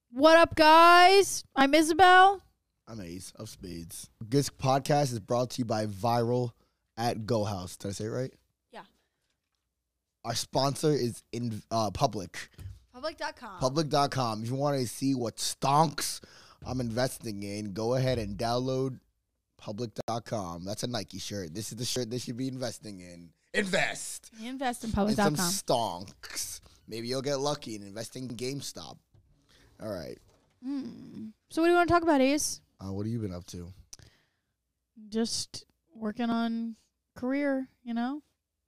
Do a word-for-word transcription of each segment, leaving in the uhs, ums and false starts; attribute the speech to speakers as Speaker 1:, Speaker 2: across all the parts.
Speaker 1: What up, guys? I'm Isabel.
Speaker 2: I'm Ace of Spades. This podcast is brought to you by Viral at Go House. Did I say it right?
Speaker 1: Yeah.
Speaker 2: Our sponsor is in uh, Public.
Speaker 1: Public dot com.
Speaker 2: Public dot com. If you want to see what stonks I'm investing in, go ahead and download Public dot com. That's a Nike shirt. This is the shirt they should be investing in. Invest.
Speaker 1: Invest in
Speaker 2: In
Speaker 1: Public dot
Speaker 2: some
Speaker 1: com.
Speaker 2: stonks. Maybe you'll get lucky in investing in GameStop. All right.
Speaker 1: Mm. So what do you want to talk about, Ace?
Speaker 2: Uh, what have you been up to?
Speaker 1: Just working on career, you know?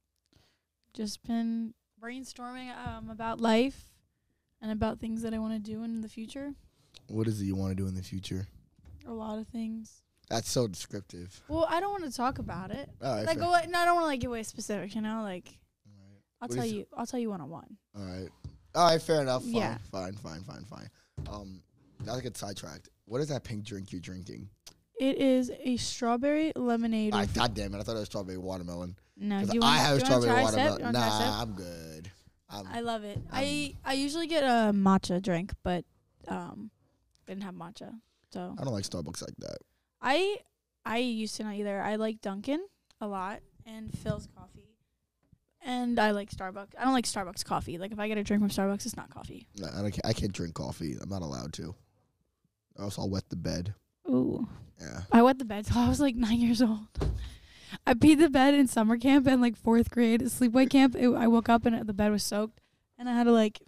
Speaker 1: Just been brainstorming um, about life and about things that I want to do in the future.
Speaker 2: What is it you want to do in the future?
Speaker 1: A lot of things.
Speaker 2: That's so descriptive.
Speaker 1: Well, I don't want to talk about it.
Speaker 2: All right.
Speaker 1: Like,
Speaker 2: fair.
Speaker 1: go, no, I don't want to like give away specifics, you know? Like,
Speaker 2: All right.
Speaker 1: I'll
Speaker 2: What
Speaker 1: tell
Speaker 2: is-
Speaker 1: you. I'll tell you one on one.
Speaker 2: All right. All right, fair enough. Fine,
Speaker 1: Yeah.
Speaker 2: fine, fine, fine, fine. Um, now I get sidetracked. What is that pink drink you're drinking?
Speaker 1: It is a strawberry lemonade.
Speaker 2: Ah,
Speaker 1: with-
Speaker 2: God damn it! I thought it was strawberry watermelon.
Speaker 1: no,
Speaker 2: 'Cause
Speaker 1: do you
Speaker 2: I
Speaker 1: want,
Speaker 2: have
Speaker 1: do you want to
Speaker 2: strawberry
Speaker 1: try a sip? You
Speaker 2: watermelon.
Speaker 1: wanna try a sip?
Speaker 2: Nah, I'm good. I'm,
Speaker 1: I love it. I I usually get a matcha drink, but um, didn't have matcha, so
Speaker 2: I don't like Starbucks like that.
Speaker 1: I I used to not either. I like Dunkin' a lot and Phil's coffee, and I like Starbucks. I don't like Starbucks coffee. Like if I get a drink from Starbucks, it's not coffee.
Speaker 2: Nah, I, don't, I can't drink coffee. I'm not allowed to. Or else I'll wet the bed.
Speaker 1: Ooh,
Speaker 2: Yeah.
Speaker 1: I wet the bed till I was like nine years old. I peed the bed in summer camp and like fourth grade sleepaway camp. It, I woke up and the bed was soaked, and I had to like,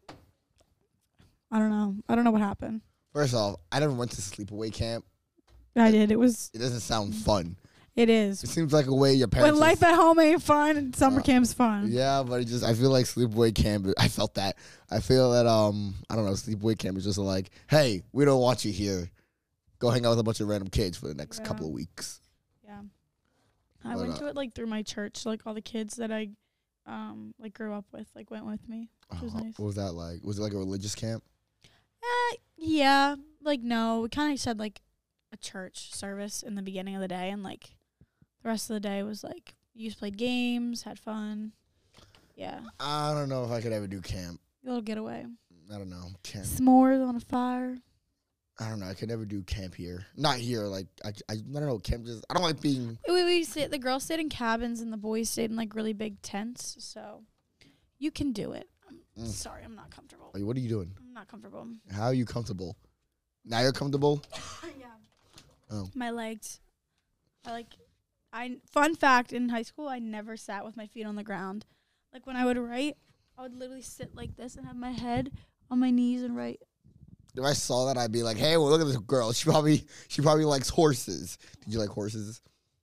Speaker 1: I don't know. I don't know what happened.
Speaker 2: First off, I never went to sleepaway camp.
Speaker 1: I did. It was.
Speaker 2: It doesn't sound fun.
Speaker 1: It is.
Speaker 2: It seems like a way your parents.
Speaker 1: When life
Speaker 2: just-
Speaker 1: at home ain't fun, and summer
Speaker 2: Uh,
Speaker 1: camp's fun.
Speaker 2: Yeah, but it just I feel like sleepaway camp. I felt that. I feel that um I don't know. Sleepaway camp is just like, hey, we don't want you here. Go hang out with a bunch of random kids for the next
Speaker 1: Yeah.
Speaker 2: couple of weeks.
Speaker 1: Yeah. I
Speaker 2: But,
Speaker 1: went
Speaker 2: uh,
Speaker 1: to it like through my church. Like all the kids that I, um, like grew up with, like went with me, which was
Speaker 2: Uh,
Speaker 1: nice.
Speaker 2: What was that like? Was it like a religious camp?
Speaker 1: Uh, yeah. Like no, we kind of said like a church service in the beginning of the day, and like the rest of the day was like you just played games, had fun. Yeah,
Speaker 2: I don't know if I could ever do camp.
Speaker 1: a little getaway.
Speaker 2: I don't know. Camp.
Speaker 1: S'mores on a fire.
Speaker 2: I don't know. I could never do camp here. Not here. Like I, I, I don't know. Camp just. I don't like being.
Speaker 1: We we sit. The girls stayed in cabins, and the boys stayed in like really big tents. So you can do it. I'm
Speaker 2: Mm.
Speaker 1: sorry, I'm not comfortable.
Speaker 2: Like, what are you doing?
Speaker 1: I'm not comfortable.
Speaker 2: How are you comfortable? Now you're comfortable.
Speaker 1: yeah.
Speaker 2: Oh.
Speaker 1: My legs. I like. I fun fact in high school, I never sat with my feet on the ground. Like when I would write, I would literally sit like this and have my head on my knees and write.
Speaker 2: If I saw that, I'd be like, "Hey, well, look at this girl. She probably, she probably likes horses. Did you like horses?"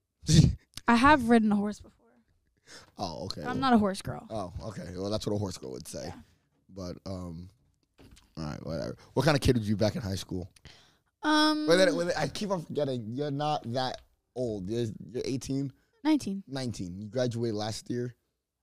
Speaker 1: I have ridden a horse before.
Speaker 2: Oh, okay.
Speaker 1: But I'm
Speaker 2: well-
Speaker 1: not a horse girl.
Speaker 2: Oh, okay. Well, that's what a horse girl would say.
Speaker 1: Yeah.
Speaker 2: But um, all right, whatever. What kind of kid were you back in high school?
Speaker 1: Um,
Speaker 2: Wait, wait, wait, I keep on forgetting. You're not that old. You're, you're eighteen,
Speaker 1: nineteen.
Speaker 2: nineteen. You graduated last year.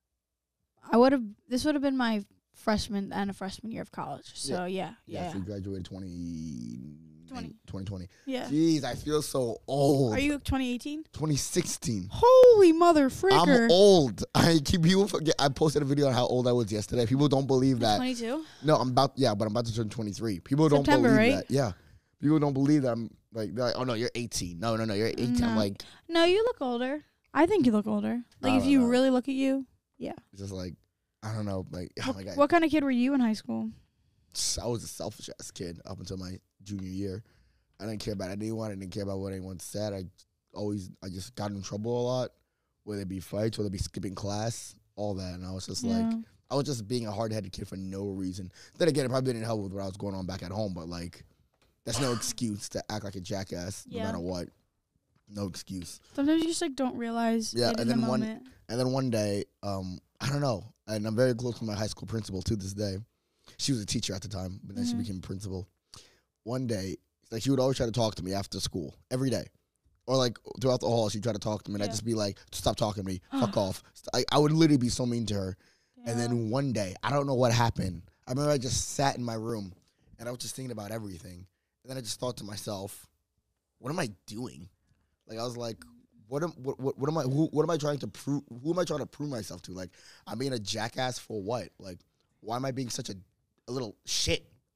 Speaker 1: I would have. This would have been my freshman and a freshman year of college. So yeah, yeah,
Speaker 2: So you graduated twenty
Speaker 1: twenty.
Speaker 2: twenty twenty.
Speaker 1: yeah.
Speaker 2: Jeez, I feel so old.
Speaker 1: Are you twenty eighteen?
Speaker 2: twenty sixteen.
Speaker 1: Holy mother fricker!
Speaker 2: I'm old. I keep people forget. I posted a video on how old I was yesterday. People don't believe that.
Speaker 1: twenty-two.
Speaker 2: No, I'm about yeah, but I'm about to turn twenty-three. People don't
Speaker 1: September,
Speaker 2: believe
Speaker 1: right?
Speaker 2: that. Yeah, people don't believe that. I'm like, they're like, oh no, you're eighteen. No, no, no, you're eighteen. I'm
Speaker 1: No.
Speaker 2: like,
Speaker 1: No, you look older. I think you look older. Like
Speaker 2: I
Speaker 1: if
Speaker 2: don't
Speaker 1: you
Speaker 2: know.
Speaker 1: really look at you.
Speaker 2: it's just like, I don't know. Like, oh my god,
Speaker 1: What kind of kid were you in high school?
Speaker 2: I was a selfish ass kid up until my junior year. I didn't care about anyone. I didn't care about what anyone said. I always, I just got in trouble a lot. Whether it be fights, whether it be skipping class, all that. And I was just like,
Speaker 1: Yeah.
Speaker 2: I was just being a hard headed kid for no reason. Then again, it probably didn't help with what I was going on back at home. But like, that's no excuse to act like a jackass no
Speaker 1: Yeah.
Speaker 2: matter what. No excuse.
Speaker 1: Sometimes you just like don't realize.
Speaker 2: Yeah,
Speaker 1: it in
Speaker 2: and
Speaker 1: the
Speaker 2: then one-
Speaker 1: moment.
Speaker 2: And then one day, um, I don't know, and I'm very close to my high school principal to this day. She was a teacher at the time, but then she
Speaker 1: Mhm.
Speaker 2: became a principal. One day, like she would always try to talk to me after school, every day. Or like throughout the hall, she'd try to talk to me, and I'd
Speaker 1: Yeah.
Speaker 2: just be like, stop talking to me, fuck off. I, I would literally be so mean to her. And
Speaker 1: Yeah.
Speaker 2: then one day, I don't know what happened. I remember I just sat in my room, and I was just thinking about everything. And then I just thought to myself, what am I doing? Like I was like, what am what what, what am I who what am I trying to prove? Who am I trying to prove myself to? Like I'm being a jackass for what? Like why am I being such a, a little shit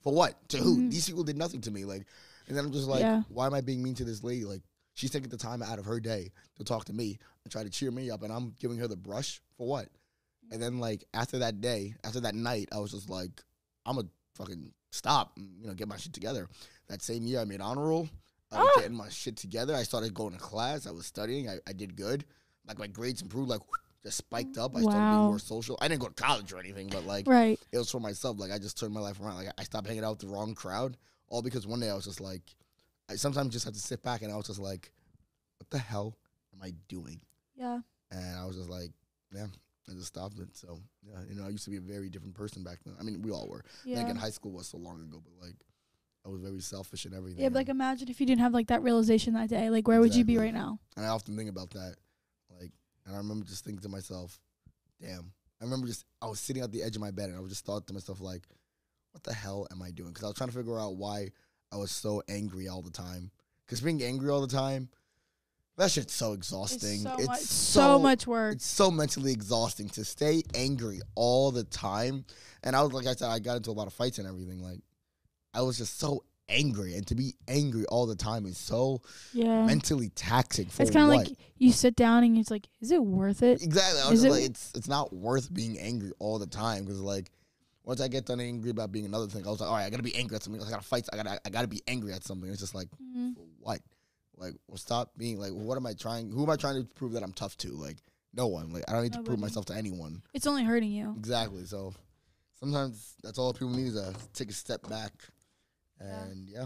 Speaker 2: For what? To who?
Speaker 1: Mhm.
Speaker 2: These people did nothing to me. Like, and then I'm just like,
Speaker 1: Yeah.
Speaker 2: why am I being mean to this lady? Like, she's taking the time out of her day to talk to me and try to cheer me up, and I'm giving her the brush for what? And then, like, after that day, after that night, I was just like, I'm going to fucking stop and, you know, get my shit together. That same year, I made honor roll. I was
Speaker 1: Ah.
Speaker 2: getting my shit together. I started going to class. I was studying. I, I did good. Like, my grades improved, like, just spiked up. I started being
Speaker 1: Wow.
Speaker 2: more social. I didn't go to college or anything, but, like,
Speaker 1: Right.
Speaker 2: it was for myself. Like, I just turned my life around. Like, I stopped hanging out with the wrong crowd, all because one day I was just like, I sometimes just have to sit back, and I was just like, what the hell am I doing?
Speaker 1: Yeah.
Speaker 2: And I was just like, yeah, I just stopped it. So, yeah, you know, I used to be a very different person back then. I mean, we all were.
Speaker 1: Yeah.
Speaker 2: Like, in high school was so long ago, but, like, I was very selfish and everything.
Speaker 1: Yeah, but like imagine if you didn't have like that realization that day. Like where would you be
Speaker 2: Exactly.
Speaker 1: right now?
Speaker 2: And I often think about that. Like, and I remember just thinking to myself, damn. I remember just, I was sitting at the edge of my bed, and I was just thought to myself, like, what the hell am I doing? Because I was trying to figure out why I was so angry all the time. Because being angry all the time, that shit's so exhausting.
Speaker 1: It's so,
Speaker 2: it's
Speaker 1: much,
Speaker 2: so,
Speaker 1: so much work.
Speaker 2: It's so mentally exhausting to stay angry all the time. And I was, like I said, I got into a lot of fights and everything. Like, I was just so angry. And to be angry all the time is so
Speaker 1: Yeah.
Speaker 2: mentally taxing for
Speaker 1: It's kind of
Speaker 2: what?
Speaker 1: like you sit down and it's like, is it worth it?
Speaker 2: Exactly. I
Speaker 1: Is
Speaker 2: was just
Speaker 1: it-
Speaker 2: like, it's it's not worth being angry all the time, because like once I get done angry about being another thing, I was like, all right, I gotta be angry at something. I gotta fight. I gotta I gotta be angry at something. It's just like,
Speaker 1: Mhm.
Speaker 2: for what? Like, well, stop being like, what am I trying? Who am I trying to prove that I'm tough to? Like, no one. Like, I don't need to prove
Speaker 1: Nobody.
Speaker 2: myself to anyone.
Speaker 1: It's only hurting you.
Speaker 2: Exactly. So sometimes that's all people need is to take a step back, and yeah.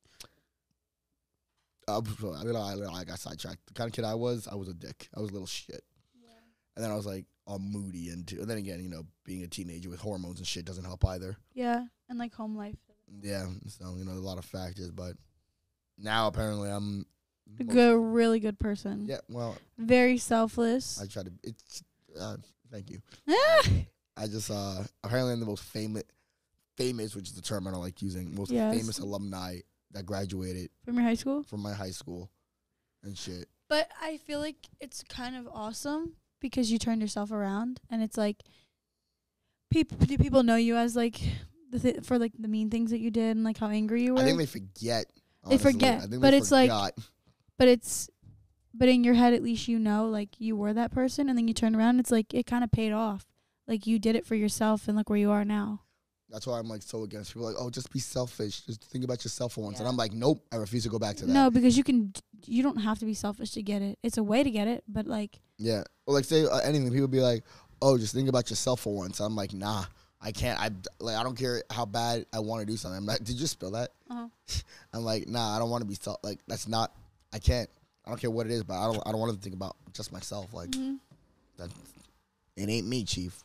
Speaker 2: Uh, I, mean, I, I got sidetracked. The kind of kid I was, I was a dick. I was a little shit. And then I was like all moody, and, t- and then again, you know, being a teenager with hormones and shit doesn't help either.
Speaker 1: Yeah. And like home life.
Speaker 2: Yeah, so you know, a lot of factors, but now apparently I'm
Speaker 1: A
Speaker 2: most-
Speaker 1: good, really good person.
Speaker 2: Yeah, well,
Speaker 1: Very selfless.
Speaker 2: I try to. It's uh, thank you.
Speaker 1: Ah!
Speaker 2: I just uh apparently I'm the most famous, famous, which is the term I don't like using. Most
Speaker 1: Yes.
Speaker 2: famous alumni that graduated
Speaker 1: From your high school?
Speaker 2: from my high school, and shit.
Speaker 1: But I feel like it's kind of awesome because you turned yourself around, and it's like people do people know you as like the th- for like the mean things that you did and like how angry you were.
Speaker 2: I think they forget.
Speaker 1: They
Speaker 2: honestly.
Speaker 1: forget,
Speaker 2: I think
Speaker 1: but
Speaker 2: they
Speaker 1: it's like-
Speaker 2: forgot.
Speaker 1: but it's but in your head at least you know like you were that person, and then you turn around, it's like it kind of paid off. Like you did it for yourself, and look where you are now.
Speaker 2: That's why I'm like so against people. Like, oh, just be selfish. Just think about yourself for once. And
Speaker 1: Yeah.
Speaker 2: I'm like, nope. I refuse to go back to that.
Speaker 1: No, because you can d- you don't have to be selfish to get it. It's a way to get it, but like
Speaker 2: Yeah. Or like say uh, anything. People be like, oh, just think about yourself for once. I'm like, nah. I can't. I like. I don't care how bad I want to do something. I'm like, did you spill that?
Speaker 1: uh
Speaker 2: I'm like, nah. I don't want to be self. Like that's not. I can't. I don't care what it is, but I don't. I don't want to think about just myself. Like
Speaker 1: mhm.
Speaker 2: that. It ain't me, Chief.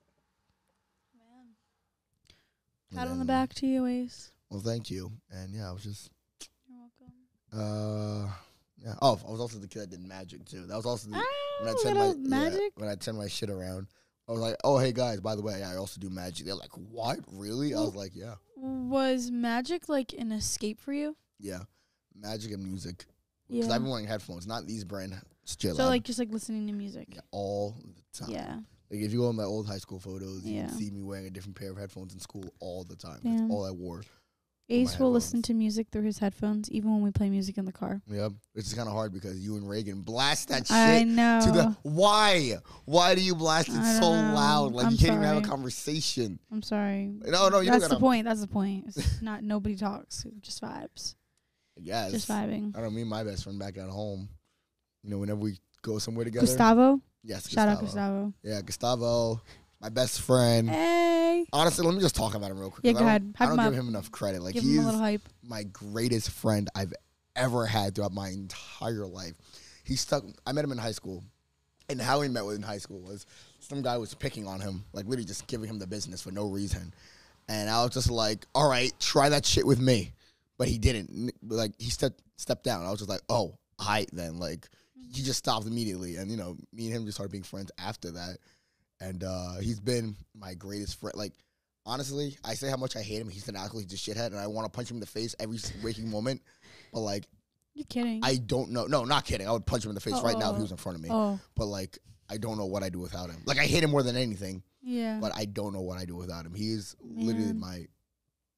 Speaker 2: And
Speaker 1: Pat on the
Speaker 2: then-
Speaker 1: back to you, Ace.
Speaker 2: Well, thank you. And yeah, I was just.
Speaker 1: You're welcome.
Speaker 2: Uh, yeah. Oh, I was also the kid that did magic too. That was also the when I
Speaker 1: Oh,
Speaker 2: turned my
Speaker 1: little
Speaker 2: yeah,
Speaker 1: magic.
Speaker 2: when I turned my shit around. I was like, oh hey guys, by the way, I also do magic. They're like, what? Really? I was like, yeah,
Speaker 1: Was magic like an escape for you?
Speaker 2: yeah, magic and music. Because
Speaker 1: Yeah.
Speaker 2: I've been wearing headphones, not these brand. Still,
Speaker 1: So like just like listening to music.
Speaker 2: yeah, all the time.
Speaker 1: Yeah.
Speaker 2: Like if you go on my old high school photos, you
Speaker 1: Yeah.
Speaker 2: can see me wearing a different pair of headphones in school all the time.
Speaker 1: Damn.
Speaker 2: That's all I wore.
Speaker 1: Ace will listen
Speaker 2: headphones.
Speaker 1: to music through his headphones, even when we play music in the car.
Speaker 2: Yep, it's kind of hard because you and Reagan blast that shit.
Speaker 1: I know.
Speaker 2: To the why? Why do you blast it
Speaker 1: I
Speaker 2: so
Speaker 1: don't know.
Speaker 2: loud? Like
Speaker 1: I'm
Speaker 2: you can't even have a
Speaker 1: sorry.
Speaker 2: conversation.
Speaker 1: I'm sorry.
Speaker 2: No, no, you
Speaker 1: That's
Speaker 2: don't
Speaker 1: the
Speaker 2: gotta.
Speaker 1: point. That's the point. It's not nobody talks. Just vibes.
Speaker 2: Yes.
Speaker 1: Just vibing.
Speaker 2: I don't mean my best friend back at home. You know, whenever we go somewhere together.
Speaker 1: Gustavo.
Speaker 2: Yes,
Speaker 1: Shout out
Speaker 2: Gustavo.
Speaker 1: Gustavo.
Speaker 2: Yeah, Gustavo, my best friend.
Speaker 1: Hey.
Speaker 2: Honestly, let me just talk about him real quick.
Speaker 1: Yeah,
Speaker 2: 'cause
Speaker 1: go
Speaker 2: I
Speaker 1: ahead.
Speaker 2: don't,
Speaker 1: Hype
Speaker 2: I
Speaker 1: him
Speaker 2: don't
Speaker 1: up.
Speaker 2: give him enough credit. Like
Speaker 1: Give
Speaker 2: he's
Speaker 1: him a little hype.
Speaker 2: my greatest friend I've ever had throughout my entire life. He stuck. I met him in high school, and how we met with in high school was some guy was picking on him, like literally just giving him the business for no reason. And I was just like, "All right, try that shit with me," but he didn't. N- Like he stepped stepped down. I was just like, "Oh, hi then." Like he just stopped immediately, and you know, me and him just started being friends after that. And uh, he's been my greatest friend. Like honestly, I say how much I hate him. He's an alcoholic, he's a shithead, and I want to punch him in the face every s- waking moment. But like,
Speaker 1: You're kidding.
Speaker 2: I don't know. No, not kidding. I would punch him in the face right now if he
Speaker 1: Oh.
Speaker 2: was in front of me.
Speaker 1: oh.
Speaker 2: But like, I don't know what I do without him. Like, I hate him more than anything,
Speaker 1: Yeah.
Speaker 2: but I don't know what I do without him. He is literally
Speaker 1: Man.
Speaker 2: my. Be-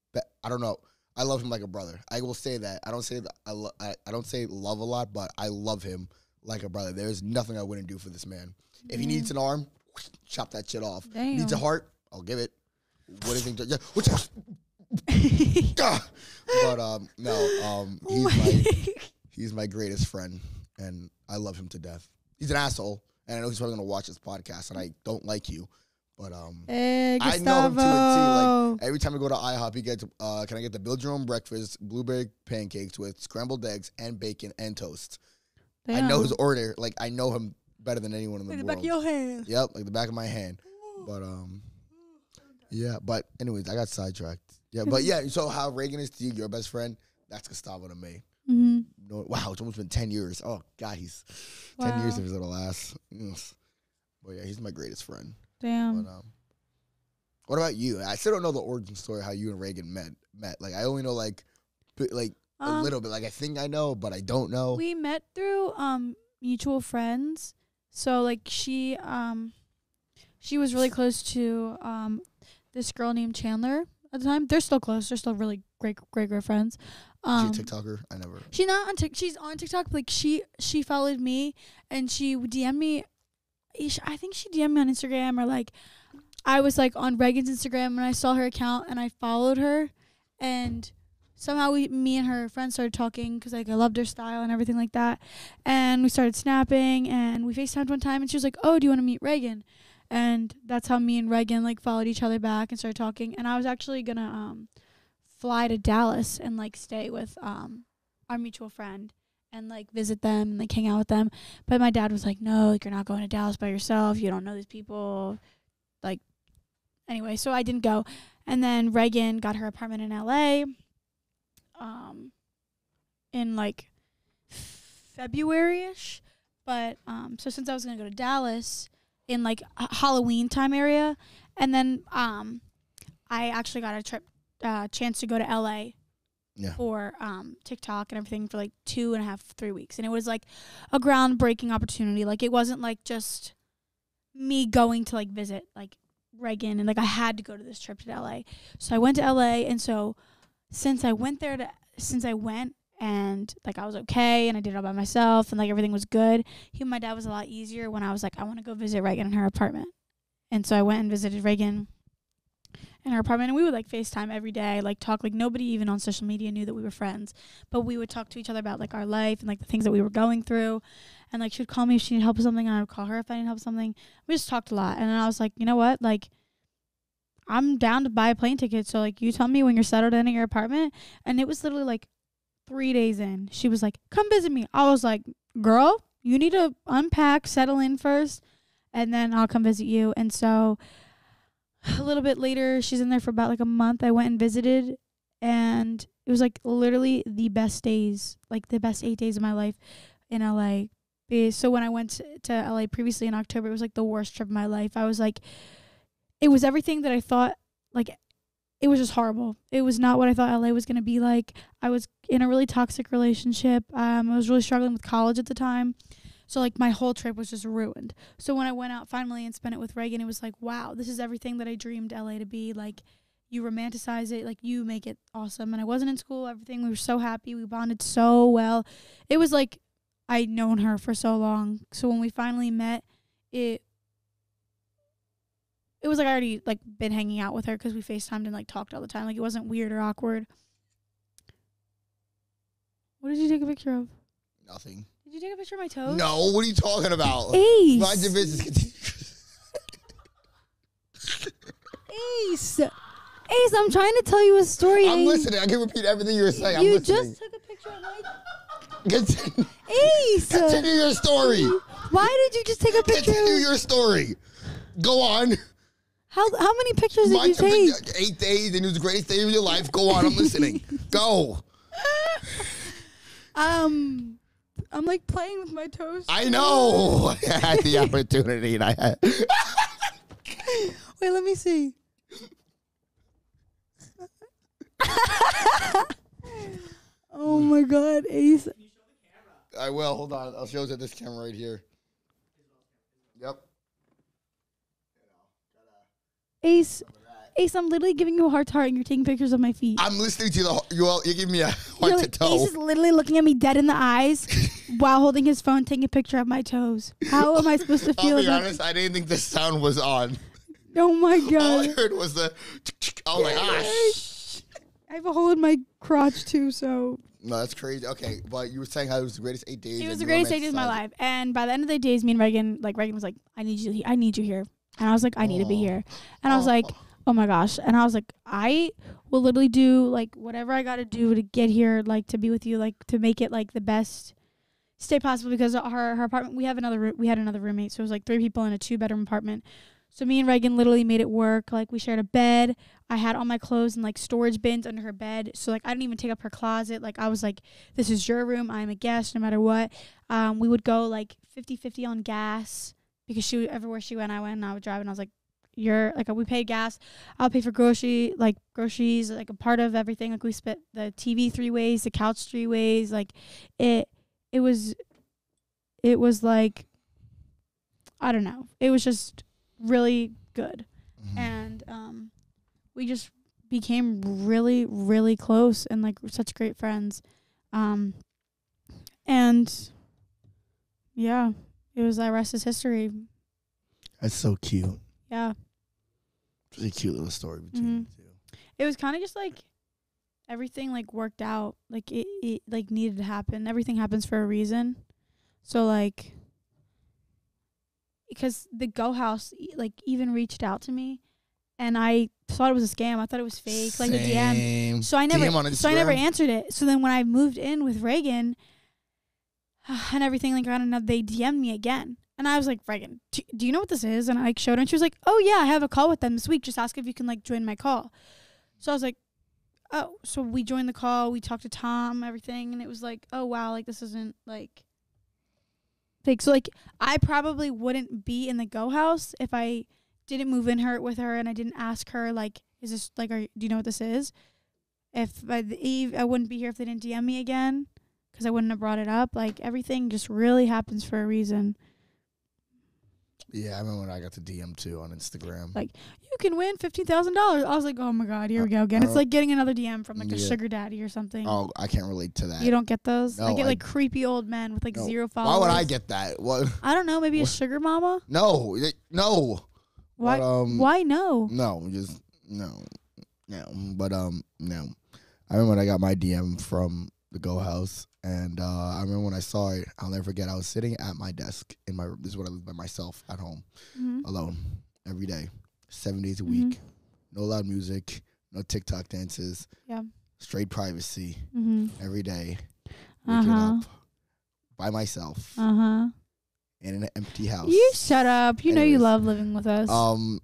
Speaker 2: I don't know. I love him like a brother. I will say that. I don't say that. I, lo- I I don't say love a lot, but I love him like a brother. There's nothing I wouldn't do for this man. If he
Speaker 1: Mm.
Speaker 2: needs an arm, chop that shit off.
Speaker 1: Damn.
Speaker 2: Needs a heart, I'll give it. What do you think? Yeah. Ah! But um, no, um, he's my he's my greatest friend, and I love him to death. He's an asshole, and I know he's probably gonna watch this podcast, and I don't like you, but um,
Speaker 1: Hey,
Speaker 2: I know him to a T.
Speaker 1: Gustavo.
Speaker 2: Like every time I go to IHOP, he gets uh, can I get the build your own breakfast blueberry pancakes with scrambled eggs and bacon and toast? I know his order. Like I know him better than anyone in the
Speaker 1: Like the
Speaker 2: world.
Speaker 1: back of your hand.
Speaker 2: Yep, like the back of my hand. But um, yeah. But anyways, I got sidetracked. Yeah, but yeah. So how Reagan is to you, your best friend? That's Gustavo to me.
Speaker 1: Mm-hmm.
Speaker 2: No, wow, it's almost been ten years. Oh God, he's
Speaker 1: Wow.
Speaker 2: ten years of his little ass. Yes. But yeah, he's my greatest friend.
Speaker 1: Damn.
Speaker 2: But um, what about you? I still don't know the origin story how you and Reagan met. Met like I only know like, bi- like a
Speaker 1: Um,
Speaker 2: little bit. Like I think I know, but I don't know.
Speaker 1: We met through um mutual friends. So like she um she was really close to um this girl named Chandler at the time. They're still close. They're still really great great great friends. Um
Speaker 2: she a TikToker? I never.
Speaker 1: She's not on Tik. She's on TikTok. But like she she followed me and she D M'd me. Ish- I think she D M'd me on Instagram or like I was like on Reagan's Instagram and I saw her account and I followed her and somehow we me and her friends started talking because like I loved her style and everything like that and we started snapping and we FaceTimed one time and she was like, oh, do you want to meet Reagan? And that's how me and Reagan like followed each other back and started talking and I was actually gonna um fly to Dallas and like stay with um our mutual friend and like visit them and like hang out with them. But my dad was like, no, like you're not going to Dallas by yourself. You don't know these people. Like, anyway, so I didn't go. And then Reagan got her apartment in L A um, in like February-ish. But um, so since I was going to go to Dallas in like h- Halloween time area, and then um, I actually got a trip, uh, chance to go to L A
Speaker 2: Yeah.
Speaker 1: for um, TikTok and everything for like two and a half, three weeks. And it was like a groundbreaking opportunity. Like it wasn't like just me going to like visit like Reagan and like I had to go to this trip to L A. So I went to L A and so since I went there to since I went and like I was okay and I did it all by myself and like everything was good. He my dad was a lot easier when I was like, I want to go visit Reagan in her apartment. And so I went and visited Reagan in her apartment and we would like FaceTime every day, like talk, like nobody even on social media knew that we were friends, but we would talk to each other about like our life and like the things that we were going through. And like she would call me if she needed help with something and I would call her if I needed help with something. We just talked a lot. And then I was like, you know what? Like I'm down to buy a plane ticket. So like you tell me when you're settled in at your apartment. And it was literally like three days in. She was like, come visit me. I was like, girl, you need to unpack, settle in first, and then I'll come visit you. And so a little bit later, she's in there for about like a month. I went and visited, and it was like literally the best days, like the best eight days of my life in L A. Be- So when I went to, to L A previously in October, it was like the worst trip of my life. I was like, it was everything that I thought, like, it was just horrible. It was not what I thought L A was going to be like. I was in a really toxic relationship. Um, I was really struggling with college at the time. So, like, my whole trip was just ruined. So when I went out finally and spent it with Reagan, it was like, wow, this is everything that I dreamed L A to be. Like, you romanticize it. Like, you make it awesome. And I wasn't in school, everything. We were so happy. We bonded so well. It was like I'd known her for so long. So when we finally met, it it was like I already, like, been hanging out with her because we FaceTimed and, like, talked all the time. Like, it wasn't weird or awkward. What did you take a picture of?
Speaker 2: Nothing.
Speaker 1: Did you take a picture of my toes?
Speaker 2: No, what are you talking about?
Speaker 1: Ace.
Speaker 2: Mind your business. Continue.
Speaker 1: Ace. Ace, I'm trying to tell you a story.
Speaker 2: I'm
Speaker 1: Ace.
Speaker 2: listening. I can repeat everything you're saying. I'm
Speaker 1: You
Speaker 2: listening.
Speaker 1: just took a picture of my
Speaker 2: Continue.
Speaker 1: Ace.
Speaker 2: Continue your story.
Speaker 1: Why did you just take a picture?
Speaker 2: Continue your story. Go on.
Speaker 1: How how many pictures did
Speaker 2: Mind
Speaker 1: you
Speaker 2: your
Speaker 1: take?
Speaker 2: bus- Eight days, and it was the greatest day of your life. Go on. I'm listening. Go.
Speaker 1: Um, I'm like playing with my toes.
Speaker 2: I know. I had the opportunity, and I had.
Speaker 1: Wait, let me see. Oh my God, Ace.
Speaker 2: I will. Hold on. I'll show you this camera right here. Yep.
Speaker 1: Ace, Ace, I'm literally giving you a heart to heart and you're taking pictures of my feet.
Speaker 2: I'm listening to the. You all, you give me a heart
Speaker 1: You're
Speaker 2: to
Speaker 1: like,
Speaker 2: toe.
Speaker 1: Ace is literally looking at me dead in the eyes while holding his phone, taking a picture of my toes. How am I supposed to feel?
Speaker 2: I'll be
Speaker 1: about
Speaker 2: honest. I didn't think the sound was on.
Speaker 1: Oh my
Speaker 2: All
Speaker 1: god!
Speaker 2: I heard was the. I was like, ah. Shh.
Speaker 1: I have a hole in my crotch too, so.
Speaker 2: No, that's crazy. Okay, but you were saying how it was the greatest eight days.
Speaker 1: It was
Speaker 2: and
Speaker 1: the
Speaker 2: you
Speaker 1: greatest eight days of my
Speaker 2: romanticized
Speaker 1: life. And by the end of the days, me and Reagan, like Reagan was like, I need you, he- I need you here. And I was like, I need to be
Speaker 2: Aw.
Speaker 1: here. And I was like, oh my gosh. And I was like, I will literally do like whatever I got to do to get here, like to be with you, like to make it like the best stay possible, because her, her apartment, we have another, roo- we had another roommate. So it was like three people in a two bedroom apartment. So me and Reagan literally made it work. Like we shared a bed. I had all my clothes in like storage bins under her bed. So like I didn't even take up her closet. Like I was like, this is your room. I'm a guest no matter what. Um, we would go like fifty-fifty on gas, because she everywhere she went, I went, and I would drive, and I was like, you're like, we paid gas. I'll pay for grocery, like groceries, like a part of everything. Like we split the T V three ways, the couch three ways. Like it, it was, it was like, I don't know. It was just really good.
Speaker 2: Mhm.
Speaker 1: And um we just became really really close and like such great friends. Um and yeah, it was the rest is history.
Speaker 2: That's so cute.
Speaker 1: Yeah.
Speaker 2: It's a cute little story between
Speaker 1: Mhm.
Speaker 2: you two.
Speaker 1: It was kind of just like everything like worked out. Like it, it like needed to happen. Everything happens for a reason. So like, because the Go House e- like even reached out to me, and I thought it was a scam. I thought it was fake, like the D M.
Speaker 2: Same.
Speaker 1: So I
Speaker 2: D M
Speaker 1: never,
Speaker 2: on
Speaker 1: so I never
Speaker 2: Instagram?
Speaker 1: answered it. So then when I moved in with Reagan and everything, like around enough, they D M'd me again, and I was like, Reagan, do, do you know what this is? And I like, showed her, and she was like, oh yeah, I have a call with them this week. Just ask if you can like join my call. So I was like, oh. So we joined the call. We talked to Tom, everything, and it was like, oh wow, like this isn't like fake. So like I probably wouldn't be in the Go House if I didn't move in her with her and I didn't ask her like, is this like, are, do you know what this is? If by the eve, I wouldn't be here if they didn't D M me again, because I wouldn't have brought it up. Like everything just really happens for a reason.
Speaker 2: Yeah, I remember when I got the D M too on Instagram.
Speaker 1: Like, you can win fifteen thousand dollars. I was like, oh my God, here we go again. It's
Speaker 2: Uh,
Speaker 1: like getting another D M from like a
Speaker 2: yeah.
Speaker 1: sugar daddy or something.
Speaker 2: Oh, I can't relate to that.
Speaker 1: You don't get those? I
Speaker 2: No,
Speaker 1: get
Speaker 2: I-
Speaker 1: like creepy old men with like
Speaker 2: No.
Speaker 1: zero
Speaker 2: Why
Speaker 1: followers.
Speaker 2: would I get that? What?
Speaker 1: I don't know, maybe
Speaker 2: What?
Speaker 1: a sugar mama?
Speaker 2: No, it- no.
Speaker 1: Why?
Speaker 2: But, um,
Speaker 1: Why no?
Speaker 2: No, just no, no. But um, no. I remember when I got my D M from the Go House, and uh, I remember when I saw it. I'll never forget. I was sitting at my desk in my. This is what I live by myself at home,
Speaker 1: Mhm.
Speaker 2: alone, every day, seven days a
Speaker 1: Mhm.
Speaker 2: week. No loud music, no TikTok dances.
Speaker 1: Yeah.
Speaker 2: Straight privacy
Speaker 1: Mhm.
Speaker 2: every day. Waking
Speaker 1: Uh-huh.
Speaker 2: up by myself
Speaker 1: Uh huh.
Speaker 2: in an empty house.
Speaker 1: You shut up. You know you
Speaker 2: Anyways,
Speaker 1: love living with us.
Speaker 2: Um,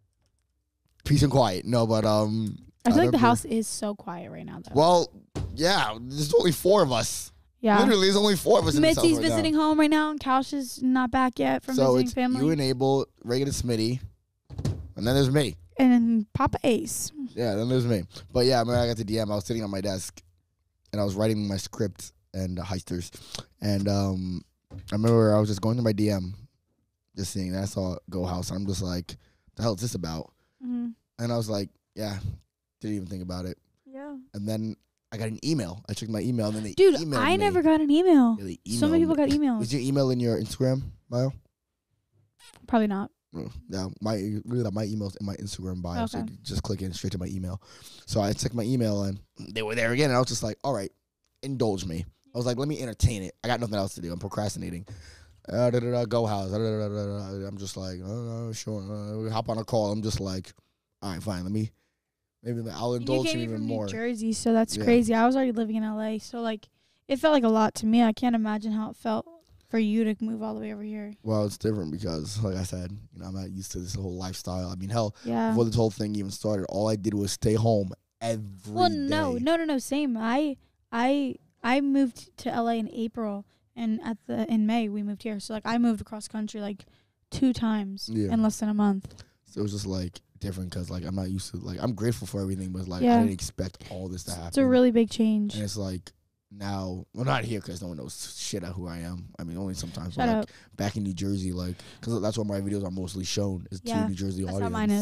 Speaker 2: peace and quiet. No, but um.
Speaker 1: I feel like the
Speaker 2: remember-
Speaker 1: house is so quiet right now, though.
Speaker 2: Well, yeah, there's only four of us.
Speaker 1: yeah.
Speaker 2: Literally, there's only four of us in this house
Speaker 1: Mitzi's
Speaker 2: right now.
Speaker 1: visiting home right now, and Couch is not back yet from
Speaker 2: So
Speaker 1: visiting
Speaker 2: it's
Speaker 1: family.
Speaker 2: you and Abel, Reagan and Smitty, and then there's me.
Speaker 1: and Papa Ace.
Speaker 2: Yeah, then there's me. But yeah, I remember I got the D M. I was sitting on my desk, and I was writing my script and uh, heisters, and um, I remember I was just going through my D M, just seeing that. I saw Go House. I'm just like, the hell is this about?
Speaker 1: Mm-hmm.
Speaker 2: And I was like, yeah, didn't even think about it.
Speaker 1: Yeah.
Speaker 2: And then I got an email. I checked my email, and then they
Speaker 1: Dude,
Speaker 2: emailed
Speaker 1: I
Speaker 2: me.
Speaker 1: never got an email.
Speaker 2: Yeah, they
Speaker 1: So many
Speaker 2: emailed
Speaker 1: people
Speaker 2: me.
Speaker 1: got emails.
Speaker 2: Was your email in your Instagram bio?
Speaker 1: Probably not.
Speaker 2: Oh, yeah, my really my email's in my Instagram bio, so
Speaker 1: Okay.
Speaker 2: you just click in straight to my email. So I checked my email and they were there again, and I was just like, all right, indulge me. I was like, let me entertain it. I got nothing else to do. I'm procrastinating. Uh, da, da, da, Go House. Da, da, da, da, da. I'm just like, oh, sure. Uh, we hop on a call. I'm just like, all right, fine. Let me, maybe I'll
Speaker 1: And
Speaker 2: indulge
Speaker 1: you
Speaker 2: him
Speaker 1: came
Speaker 2: even
Speaker 1: from
Speaker 2: more.
Speaker 1: New Jersey, so that's
Speaker 2: Yeah.
Speaker 1: crazy. I was already living in L A, so like it felt like a lot to me. I can't imagine how it felt for you to move all the way over here.
Speaker 2: Well, it's different because, like I said, you know, I'm not used to this whole lifestyle. I mean, hell,
Speaker 1: Yeah.
Speaker 2: before this whole thing even started, all I did was stay home every
Speaker 1: Well, no,
Speaker 2: day.
Speaker 1: no, no, no. Same. I, I, I moved to L A in April, and at the in May we moved here. So like I moved across country like two times
Speaker 2: Yeah.
Speaker 1: in less than a month.
Speaker 2: So it was just like different because like I'm not used to like I'm grateful for everything, but like
Speaker 1: Yeah.
Speaker 2: I didn't expect all this to happen.
Speaker 1: It's a really big change.
Speaker 2: and it's like now well not here because no one knows shit of who I am. I mean only sometimes.
Speaker 1: Shut
Speaker 2: but,
Speaker 1: up.
Speaker 2: like, back in New Jersey, like because that's what my videos are mostly shown is to
Speaker 1: Yeah,
Speaker 2: New Jersey
Speaker 1: That's
Speaker 2: audience.
Speaker 1: how mine is.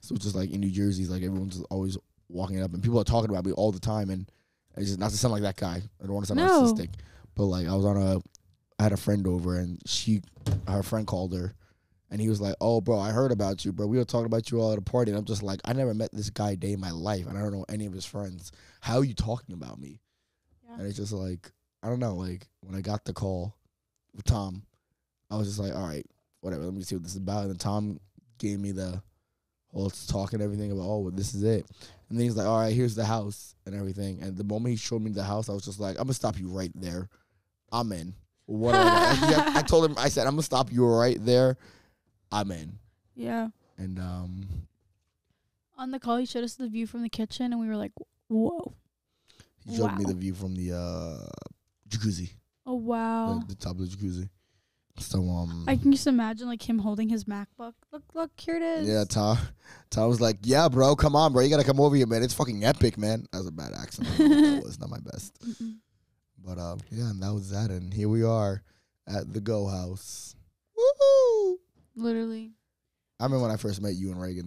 Speaker 2: So it's just like in New Jersey, it's like everyone's just always walking it up, and people are talking about me all the time. And it's just not to sound like that guy. I don't want to sound
Speaker 1: No.
Speaker 2: narcissistic, but like I was on a, I had a friend over, and she, her friend called her, and he was like, "Oh, bro, I heard about you, bro. We were talking about you all at a party." And I'm just like, I never met this guy a day in my life, and I don't know any of his friends. How are you talking about me?
Speaker 1: Yeah.
Speaker 2: And it's just like, I don't know. Like when I got the call with Tom, I was just like, all right, whatever. Let me see what this is about. And then Tom gave me the whole talk and everything about, oh, well, this is it. And then he's like, all right, here's the house and everything. And the moment he showed me the house, I was just like, I'm gonna stop you right there. I'm in. What? I, I told him, I said, I'm gonna stop you right there. I'm in.
Speaker 1: Yeah.
Speaker 2: And um,
Speaker 1: on the call, he showed us the view from the kitchen, and we were like, whoa.
Speaker 2: he showed
Speaker 1: Wow.
Speaker 2: me the view from the uh, jacuzzi.
Speaker 1: Oh, wow.
Speaker 2: The, the top of the jacuzzi. So um,
Speaker 1: I can just imagine like him holding his MacBook. Look, look, here it is.
Speaker 2: yeah, Tom. Tom was like, "Yeah, bro, come on, bro, you gotta come over here, man. It's fucking epic, man." That was a bad accent. I don't know what that was not my best,
Speaker 1: Mm-mm.
Speaker 2: but um, yeah, and that was that, and here we are at the Go House. Woohoo!
Speaker 1: Literally.
Speaker 2: I remember when I first met you and Reagan.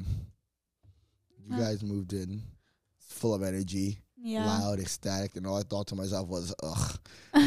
Speaker 2: You
Speaker 1: Huh.
Speaker 2: guys moved in, full of energy,
Speaker 1: Yeah.
Speaker 2: loud, ecstatic, and all I thought to myself was, "Ugh,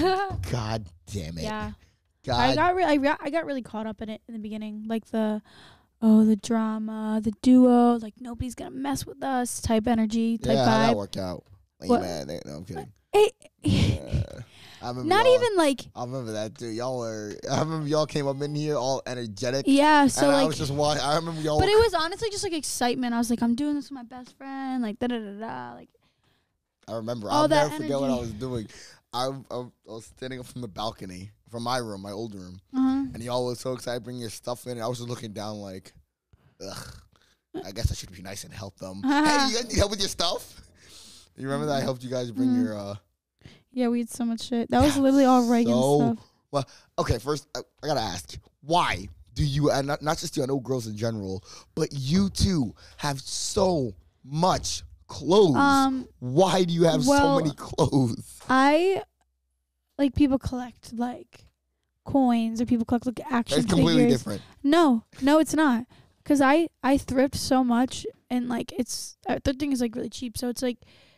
Speaker 2: god damn it,
Speaker 1: Yeah.
Speaker 2: God."
Speaker 1: I got re- I, re- I got really caught up in it in the beginning, like the oh the drama, the duo, like nobody's gonna mess with us type energy, type
Speaker 2: yeah, how'd that
Speaker 1: vibe.
Speaker 2: work out? Like,
Speaker 1: What?
Speaker 2: man, no, I'm kidding.
Speaker 1: It,
Speaker 2: Yeah. I remember
Speaker 1: not
Speaker 2: y'all-
Speaker 1: even like
Speaker 2: I remember that too. Y'all were. I remember y'all came up in here all energetic.
Speaker 1: yeah. So
Speaker 2: and I
Speaker 1: like,
Speaker 2: was just watching. I remember y'all.
Speaker 1: but it was honestly just like excitement. I was like, I'm doing this with my best friend, like da da da da. Like
Speaker 2: I remember.
Speaker 1: all
Speaker 2: I'll
Speaker 1: that
Speaker 2: never forget what I
Speaker 1: energy.
Speaker 2: was doing. I, I, I was standing up from the balcony from my room, my old room,
Speaker 1: uh-huh.
Speaker 2: and y'all was so excited bringing your stuff in. And I was just looking down like, ugh. I guess I should be nice and help them. Hey, you guys need help with your stuff? You remember that I helped you guys bring
Speaker 1: Mhm.
Speaker 2: your. uh
Speaker 1: Yeah, we had so much shit. That was
Speaker 2: Yeah,
Speaker 1: literally all Reagan
Speaker 2: so-
Speaker 1: stuff.
Speaker 2: Okay, first I, I gotta ask, why do you, and not, not just you, I know girls in general, but you two have so much clothes?
Speaker 1: Um,
Speaker 2: Why do you have so
Speaker 1: well,
Speaker 2: many clothes?
Speaker 1: I like people collect like coins or people collect like action
Speaker 2: It's completely
Speaker 1: figures.
Speaker 2: different.
Speaker 1: No, no, it's not. Cause I I thrift so much and like it's uh, thrifting is like really cheap. So it's like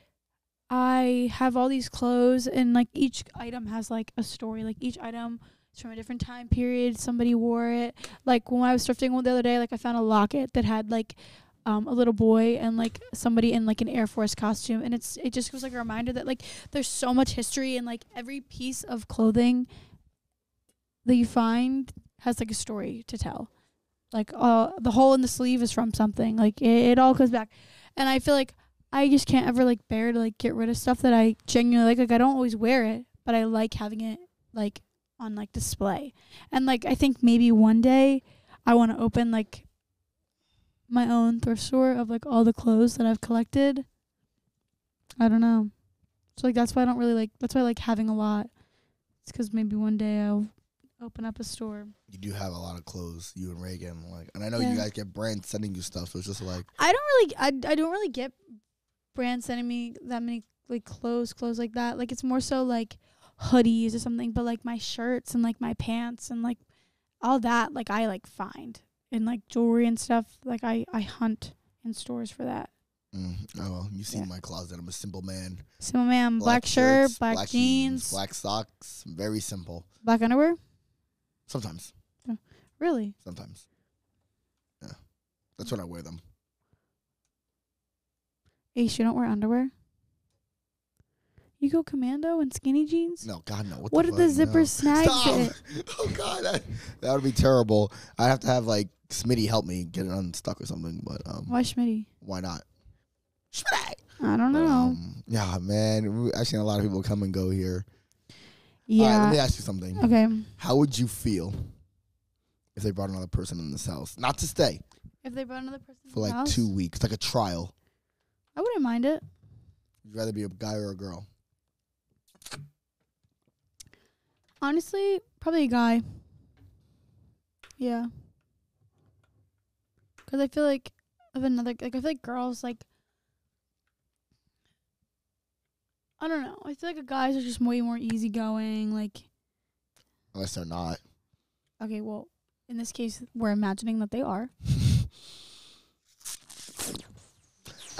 Speaker 1: I have all these clothes and like each item has like a story. Like each item is from a different time period. Somebody wore it. Like when I was thrifting one the other day, like I found a locket that had like um a little boy and like somebody in like an Air Force costume, and it's it just was like a reminder that like there's so much history and like every piece of clothing that you find has like a story to tell. Like uh, the hole in the sleeve is from something. Like it, it all comes back, and I feel like I just can't ever like bear to like get rid of stuff that I genuinely like. Like I don't always wear it, but I like having it like on like display. And like I think maybe one day I want to open like my own thrift store of like all the clothes that I've collected. I don't know. So like that's why I don't really like. That's why I like having a lot. It's 'cause maybe one day I'll open up a store.
Speaker 2: You do have a lot of clothes, you and Reagan. Like, and I know
Speaker 1: Yeah.
Speaker 2: you guys get brands sending you stuff, so it's just like,
Speaker 1: I don't really, I, I don't really get brands sending me that many like clothes, clothes like that. Like it's more so like hoodies or something. But like my shirts and like my pants and like all that, like I like find and like jewelry and stuff. Like I, I hunt in stores for that.
Speaker 2: mm, oh, well, you seen
Speaker 1: Yeah.
Speaker 2: my closet. I'm a simple man.
Speaker 1: So man, black, shirt,
Speaker 2: shirts,
Speaker 1: black, jeans,
Speaker 2: black socks. Very simple.
Speaker 1: black underwear.
Speaker 2: Sometimes,
Speaker 1: Really?
Speaker 2: sometimes. Yeah, that's when I wear them.
Speaker 1: Ace, you don't wear underwear? You go commando in skinny jeans?
Speaker 2: No, God, no. What,
Speaker 1: What
Speaker 2: the
Speaker 1: if the
Speaker 2: fuck?
Speaker 1: zipper
Speaker 2: No.
Speaker 1: snags
Speaker 2: Stop.
Speaker 1: it?
Speaker 2: Oh God, that, that would be terrible. I'd have to have like Smitty help me get it unstuck or something. But um,
Speaker 1: Why Schmitty?
Speaker 2: why not? Schmitty.
Speaker 1: I don't know.
Speaker 2: Um, yeah, man. we- I've seen a lot of people come and go here. All
Speaker 1: yeah.
Speaker 2: right, let me ask you something.
Speaker 1: Okay.
Speaker 2: How would you feel if they brought another person in this house, not to stay
Speaker 1: If they brought another person
Speaker 2: for
Speaker 1: to the
Speaker 2: like
Speaker 1: house,
Speaker 2: two weeks, like a trial?
Speaker 1: I wouldn't mind it.
Speaker 2: You'd rather be a guy or a girl?
Speaker 1: Honestly, probably a guy. Yeah. Because I feel like of another, like I feel like girls like, I don't know. I feel like a guys are just way more easygoing. Like,
Speaker 2: Unless they're not.
Speaker 1: okay, well, in this case, we're imagining that they are.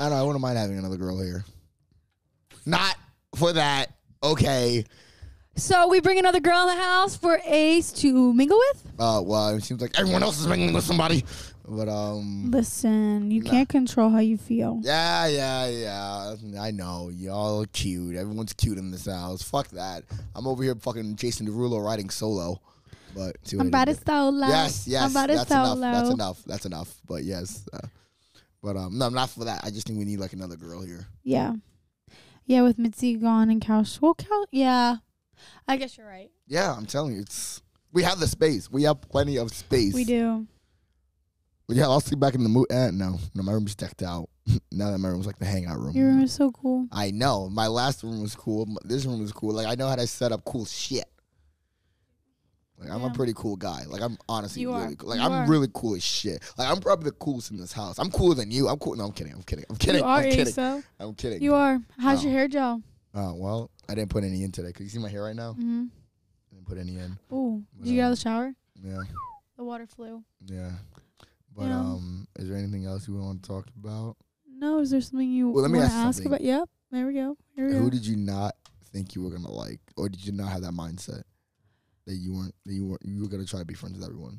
Speaker 2: I don't know. I wouldn't mind having another girl here. Not for that. Okay.
Speaker 3: So we bring another girl in the house for Ace to mingle with?
Speaker 2: Uh, well, it seems like everyone else is mingling with somebody. But, um...
Speaker 3: Listen, you
Speaker 2: nah.
Speaker 3: can't control how you feel.
Speaker 2: Yeah, yeah, yeah. I know. Y'all are cute. Everyone's cute in this house. Fuck that. I'm over here fucking Jason Derulo riding solo. But see what
Speaker 3: I'm
Speaker 2: I
Speaker 3: about
Speaker 2: did
Speaker 3: to
Speaker 2: there.
Speaker 3: solo.
Speaker 2: Yes, yes.
Speaker 3: I'm about to
Speaker 2: That's
Speaker 3: solo.
Speaker 2: enough. That's enough. That's enough. But yes. Uh, but, um, no, not for that. I just think we need, like, another girl here.
Speaker 3: Yeah. Yeah, with Mitzi gone and Couch. Well, Couch, yeah. I guess you're right.
Speaker 2: Yeah, I'm telling you. It's... We have the space. We have plenty of space.
Speaker 3: We do.
Speaker 2: But yeah, I'll sleep back in the mood. Eh, no, no, my room's decked out. Now that my room's like the hangout room.
Speaker 3: Your room is so cool.
Speaker 2: I know. My last room was cool. M- This room was cool. Like, I know how to set up cool shit. Like, I'm a
Speaker 3: Yeah.
Speaker 2: pretty cool guy. Like, I'm honestly
Speaker 3: You
Speaker 2: really
Speaker 3: are.
Speaker 2: cool. Like,
Speaker 3: You
Speaker 2: I'm
Speaker 3: are.
Speaker 2: really cool as shit. Like, I'm probably the coolest in this house. I'm cooler than you. I'm cool. No, I'm kidding. I'm kidding. I'm kidding.
Speaker 3: You are,
Speaker 2: I'm kidding.
Speaker 3: Ace, though.
Speaker 2: I'm kidding.
Speaker 3: You are. How's
Speaker 2: Oh.
Speaker 3: your hair gel?
Speaker 2: Oh, well, I didn't put any in today. Cause you see my hair right now?
Speaker 3: Mm-hmm.
Speaker 2: I didn't put any in.
Speaker 3: Ooh. Did you get out of the shower?
Speaker 2: Yeah.
Speaker 3: The water flew.
Speaker 2: Yeah. But,
Speaker 3: Yeah.
Speaker 2: um, is there anything else you want to talk about?
Speaker 3: No, is there something you
Speaker 2: Well, let me
Speaker 3: want to
Speaker 2: ask
Speaker 3: ask
Speaker 2: something.
Speaker 3: about? Yep. There we go. Here we
Speaker 2: Who
Speaker 3: go.
Speaker 2: did you not think you were gonna like, or did you not have that mindset that you weren't that you weren't you were gonna try to be friends with everyone?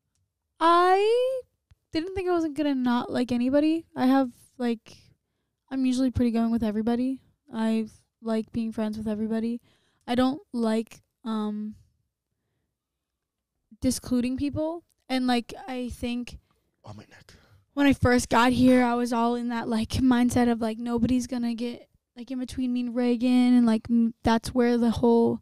Speaker 3: I didn't think I wasn't gonna not like anybody. I have like, I'm usually pretty going with everybody. I like being friends with everybody. I don't like um discluding people, and like I think
Speaker 2: Oh, my neck.
Speaker 3: when I first got here, I was all in that like mindset of like nobody's gonna get like in between me and Reagan, and like m- that's where the whole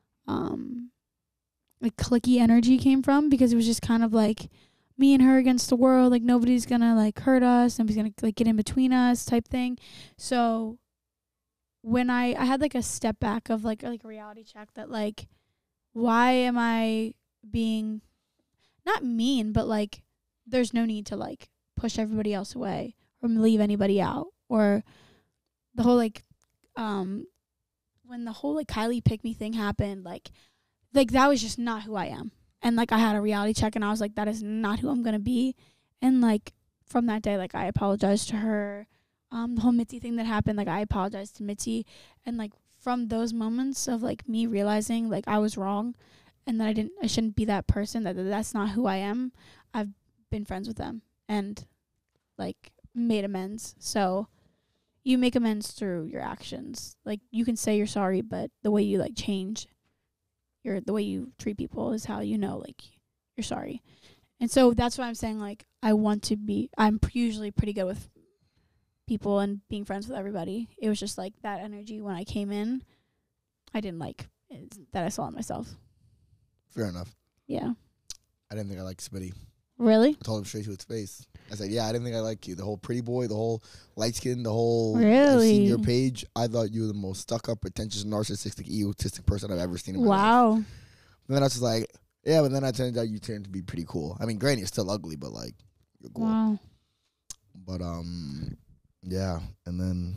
Speaker 3: um like cliquey energy came from, because it was just kind of like me and her against the world, like nobody's gonna like hurt us, nobody's gonna like get in between us type thing. So when I I had like a step back of like like a reality check that like, why am I being not mean, but like there's no need to like push everybody else away or leave anybody out, or the whole like um when the whole like Kylie pick me thing happened, like like that was just not who I am. And like I had a reality check and I was like, that is not who I'm gonna be. And like from that day, like I apologized to her. Um the whole Mitzi thing that happened, like I apologized to Mitzi, and like from those moments of like me realizing like I was wrong and that I didn't I shouldn't be that person, that that that's not who I am, I've been friends with them and like made amends. So you make amends through your actions. Like you can say you're sorry, but the way you like change your the way you treat people is how you know like you're sorry. And so that's why I'm saying like I want to be I'm p- usually pretty good with people and being friends with everybody. It was just like that energy when I came in, I didn't like it, that I saw in myself.
Speaker 2: Fair enough.
Speaker 3: Yeah.
Speaker 2: I didn't think I liked Smitty.
Speaker 3: Really?
Speaker 2: I told him straight to his face. I said, "Yeah, I didn't think I liked you. The whole pretty boy, the whole light skin, the whole." I've
Speaker 3: Really?
Speaker 2: seen your page. I thought you were the most stuck up, pretentious, narcissistic, egotistic person I've ever seen in my life.
Speaker 3: Wow.
Speaker 2: And then I was just like, "Yeah," but then I turned out you turned to be pretty cool. I mean, granted, you're still ugly, but like, you're cool.
Speaker 3: Wow.
Speaker 2: But um, yeah. And then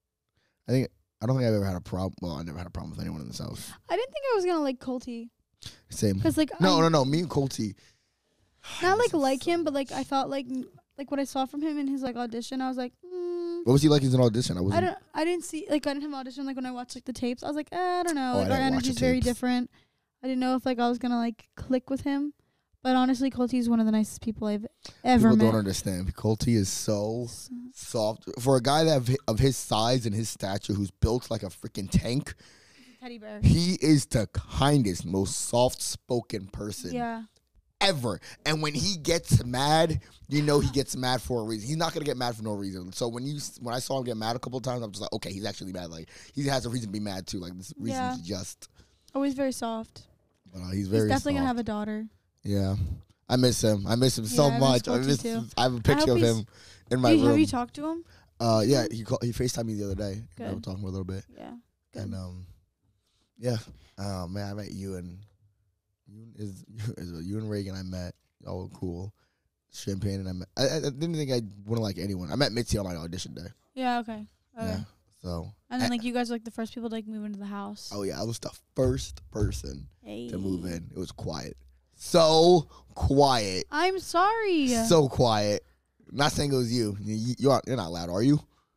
Speaker 2: I think I don't think I've ever had a problem. Well, I never had a problem with anyone in this house.
Speaker 3: I didn't think I was gonna like Colty,
Speaker 2: Same.
Speaker 3: cause like
Speaker 2: No,
Speaker 3: I,
Speaker 2: no, no. Me and Colty.
Speaker 3: not like like him, but like I thought like m- like what I saw from him in his like audition, I was like, mm,
Speaker 2: What was he like in an audition? I
Speaker 3: I
Speaker 2: wasn't.
Speaker 3: don't I didn't see like I didn't have an audition like when I watched like the tapes. I was like, eh, I don't know,
Speaker 2: Oh, I
Speaker 3: like our
Speaker 2: didn't watch the
Speaker 3: energy's very
Speaker 2: tapes.
Speaker 3: different. I didn't know if like I was gonna like click with him, but honestly, Colty's one of the nicest people I've ever
Speaker 2: People
Speaker 3: met.
Speaker 2: don't understand. Colty is so
Speaker 3: S-
Speaker 2: soft for a guy that of, hi- of his size and his stature, who's built like a freaking tank.
Speaker 3: Teddy bear.
Speaker 2: He is the kindest, most soft-spoken person
Speaker 3: Yeah.
Speaker 2: ever. And when he gets mad, you know he gets mad for a reason. He's not gonna get mad for no reason. So when you s- when I saw him get mad a couple of times, I'm just like, okay, he's actually mad. Like he has a reason to be mad too. Like this reason
Speaker 3: Yeah.
Speaker 2: to just.
Speaker 3: Always very soft.
Speaker 2: But, uh, he's very.
Speaker 3: He's definitely gonna
Speaker 2: soft.
Speaker 3: have a daughter.
Speaker 2: Yeah, I miss him. I miss him so
Speaker 3: Yeah, I miss
Speaker 2: much. I
Speaker 3: Colty
Speaker 2: miss.
Speaker 3: too.
Speaker 2: I have a
Speaker 3: I
Speaker 2: picture
Speaker 3: hope
Speaker 2: of
Speaker 3: he's-
Speaker 2: him in my
Speaker 3: Have you-
Speaker 2: room.
Speaker 3: Have you talked to him?
Speaker 2: Uh, yeah, he called, he FaceTimed me the other day. And I
Speaker 3: Good.
Speaker 2: was talking for a little bit.
Speaker 3: Yeah. Good.
Speaker 2: And um, yeah. Oh man, I met you and you is is you and Reagan. I met. Oh, cool. Champagne and I met. I, I I didn't think I wouldn't like anyone. I met Mitzi on my audition day.
Speaker 3: Yeah. Okay. Okay.
Speaker 2: Yeah. So.
Speaker 3: And then
Speaker 2: I-
Speaker 3: like you guys were like the first people to like move into the house.
Speaker 2: Oh yeah, I was the first person
Speaker 3: Hey.
Speaker 2: to move in. It was quiet. So quiet.
Speaker 3: I'm sorry.
Speaker 2: So quiet. Not saying it was you. You, you aren't, you're not loud, are you?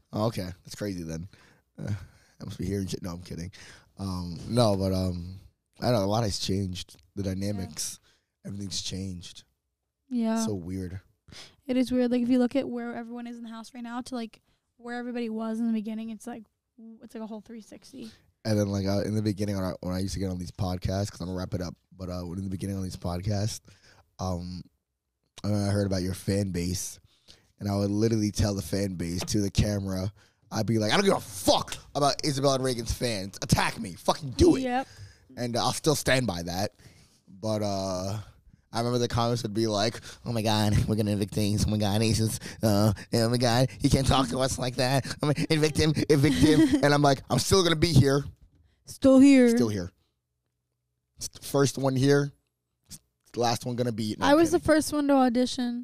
Speaker 2: Oh, okay, that's crazy then. Uh, I must be hearing shit. No, I'm kidding. Um, no, but um, I don't know. A lot has changed. The dynamics, yeah. everything's changed.
Speaker 3: Yeah.
Speaker 2: So weird.
Speaker 3: It is weird. Like if you look at where everyone is in the house right now to like where everybody was in the beginning, it's like it's like a whole three sixty.
Speaker 2: And then like uh, in the beginning when I, when I used to get on these podcasts, because I'm gonna wrap it up. But uh, when in the beginning on these podcasts, um, I heard about your fan base, and I would literally tell the fan base to the camera. I'd be like, I don't give a fuck about Isabel and Reagan's fans. Attack me. Fucking do it.
Speaker 3: Yep.
Speaker 2: And uh, I'll still stand by that. But uh, I remember the comments would be like, oh, my God, we're going to evict things. Oh, my God, he's just, uh, oh, my God, he can't talk to us like that. I'm gonna evict him, evict him. And I'm like, I'm still going to be here.
Speaker 3: Still here.
Speaker 2: Still here. It's the first one here. It's the last one going to be. No,
Speaker 3: I
Speaker 2: I'm
Speaker 3: was
Speaker 2: kidding.
Speaker 3: the first one to audition.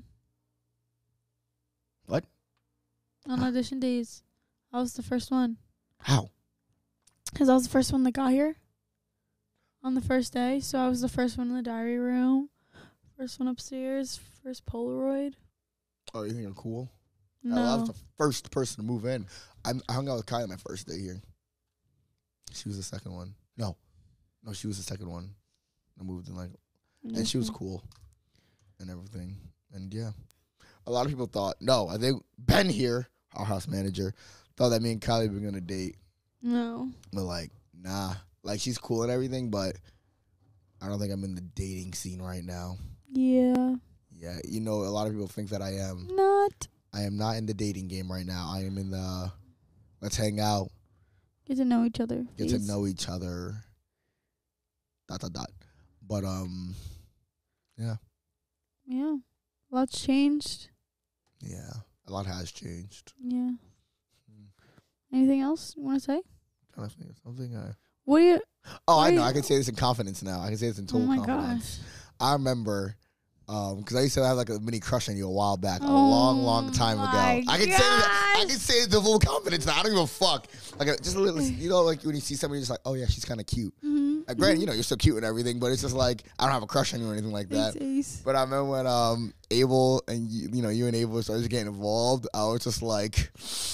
Speaker 2: What?
Speaker 3: On audition days. I was the first one.
Speaker 2: How?
Speaker 3: Because I was the first one that got here on the first day. So I was the first one in the diary room, first one upstairs, first Polaroid.
Speaker 2: Oh, you think you're cool?
Speaker 3: No.
Speaker 2: I was the first person to move in. I, I hung out with Kylie my first day here. She was the second one. No. No, she was the second one. I moved in like, and she was cool and everything. And yeah, a lot of people thought, no, I think Ben here, our house manager, thought that me and Kylie were going to date.
Speaker 3: No.
Speaker 2: But like, nah. Like, she's cool and everything, but I don't think I'm in the dating scene right now.
Speaker 3: Yeah.
Speaker 2: Yeah, you know, a lot of people think that I am.
Speaker 3: Not.
Speaker 2: I am not in the dating game right now. I am in the let's hang out.
Speaker 3: Get to know each other.
Speaker 2: Get
Speaker 3: please.
Speaker 2: to know each other. Dot, dot, dot. But, um, yeah.
Speaker 3: Yeah. A lot's changed.
Speaker 2: Yeah. A lot has changed.
Speaker 3: Yeah. Anything else you want to say?
Speaker 2: Trying to think of something. I,
Speaker 3: What do you...
Speaker 2: oh, I
Speaker 3: Wait.
Speaker 2: know. I can say this in confidence now. I can say this in
Speaker 3: Oh,
Speaker 2: total
Speaker 3: my
Speaker 2: confidence.
Speaker 3: gosh.
Speaker 2: I remember, um, because I used to have like a mini crush on you a while back, a
Speaker 3: Oh
Speaker 2: long, long time ago.
Speaker 3: my
Speaker 2: I can say that. I
Speaker 3: gosh.
Speaker 2: can say it with full confidence now. I don't give a fuck. Like a, just a little, you know, like when you see somebody, you're just like, oh yeah, she's kind of cute.
Speaker 3: Mm-hmm.
Speaker 2: Like, granted, you know, you're so cute and everything, but it's just like I don't have a crush on you or anything like that.
Speaker 3: Thanks, Ace.
Speaker 2: But I remember when um Abel and you, you know you and Abel started getting involved, I was just like,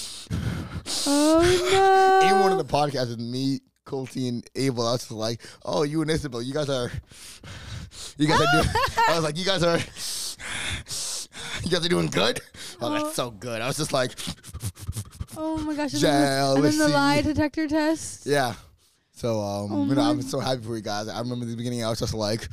Speaker 3: Oh, no.
Speaker 2: even one of the podcasts with me, Colty, and Abel, I was just like, oh, you and Isabel, you guys are, you guys are doing. I was like, you guys are, you guys are doing good. Oh,
Speaker 3: Oh.
Speaker 2: that's so good. I was just like,
Speaker 3: Oh, my gosh. And then, the, and then the
Speaker 2: Jealousy.
Speaker 3: lie detector test.
Speaker 2: yeah. So um,
Speaker 3: Oh
Speaker 2: you know,
Speaker 3: my-
Speaker 2: I'm so happy for you guys. I remember in the beginning, I was just like,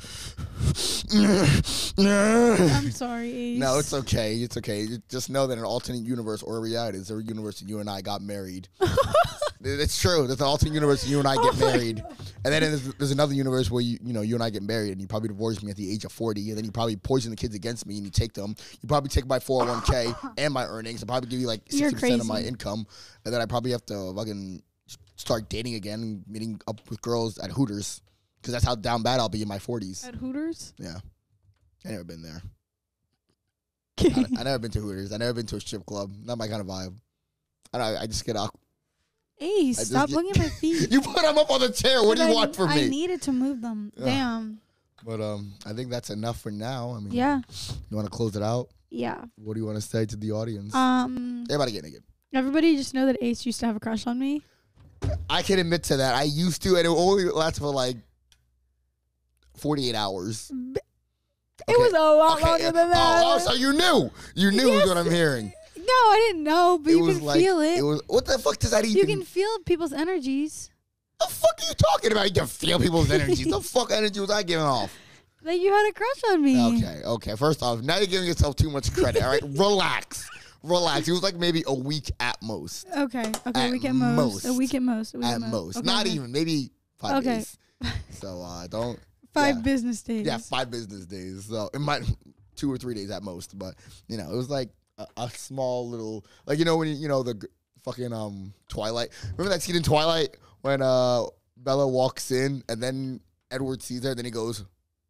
Speaker 3: I'm sorry, Ace.
Speaker 2: no, it's okay. It's okay. You just know that in an alternate universe or reality, there's a universe that you and I got married. It's true. There's an alternate universe and you and I get
Speaker 3: Oh my
Speaker 2: married. And then there's, there's another universe where you you know you and I get married and you probably divorce me at the age of forty and then you probably poison the kids against me and you take them. You probably take my four oh one k and my earnings and probably give you like
Speaker 3: You're
Speaker 2: sixty percent of my
Speaker 3: crazy.
Speaker 2: income. And then I probably have to fucking start dating again and meeting up with girls at Hooters because that's how down bad I'll be in my forties.
Speaker 3: At Hooters?
Speaker 2: Yeah. I never been there. I, I never been to Hooters. I never been to a strip club. Not my kind of vibe. I don't, I just get out.
Speaker 3: Ace,
Speaker 2: I just
Speaker 3: stop
Speaker 2: get-
Speaker 3: looking at my feet.
Speaker 2: You put them up on the chair. What do you
Speaker 3: I,
Speaker 2: want from
Speaker 3: I
Speaker 2: me?
Speaker 3: needed to move them.
Speaker 2: Ugh.
Speaker 3: Damn.
Speaker 2: But um, I think that's enough for now. I mean,
Speaker 3: Yeah.
Speaker 2: You want to close it out?
Speaker 3: Yeah.
Speaker 2: What do you want to say to the audience?
Speaker 3: Um.
Speaker 2: Everybody get naked.
Speaker 3: Everybody just know that Ace used to have a crush on me.
Speaker 2: I can admit to that. I used to, and it only lasted for like forty-eight hours.
Speaker 3: B- It was a lot
Speaker 2: Okay,
Speaker 3: longer
Speaker 2: uh,
Speaker 3: than that.
Speaker 2: Oh, oh, so you knew. You knew
Speaker 3: Yes.
Speaker 2: what I'm hearing.
Speaker 3: No, I didn't know, but
Speaker 2: it
Speaker 3: you
Speaker 2: was
Speaker 3: can
Speaker 2: like,
Speaker 3: feel it.
Speaker 2: It was, what the fuck does that even
Speaker 3: You can feel people's energies.
Speaker 2: The fuck are you talking about? You can feel people's energy. The fuck energy was I giving off?
Speaker 3: That you had a crush on me.
Speaker 2: Okay, okay. First off, now you're giving yourself too much credit. All right, relax, relax. It was like maybe a week at most.
Speaker 3: Okay. Okay.
Speaker 2: At
Speaker 3: a week at most. A
Speaker 2: most.
Speaker 3: week at most. A week
Speaker 2: At
Speaker 3: at
Speaker 2: most,
Speaker 3: Okay,
Speaker 2: not
Speaker 3: okay.
Speaker 2: even maybe five
Speaker 3: Okay.
Speaker 2: days. So uh, don't.
Speaker 3: Five
Speaker 2: yeah.
Speaker 3: business days.
Speaker 2: Yeah, five business days. So it might two or three days at most. But you know, it was like a, a small little, like you know when you, you know the g- fucking um Twilight. Remember that scene in Twilight when uh Bella walks in and then Edward sees her, then he goes.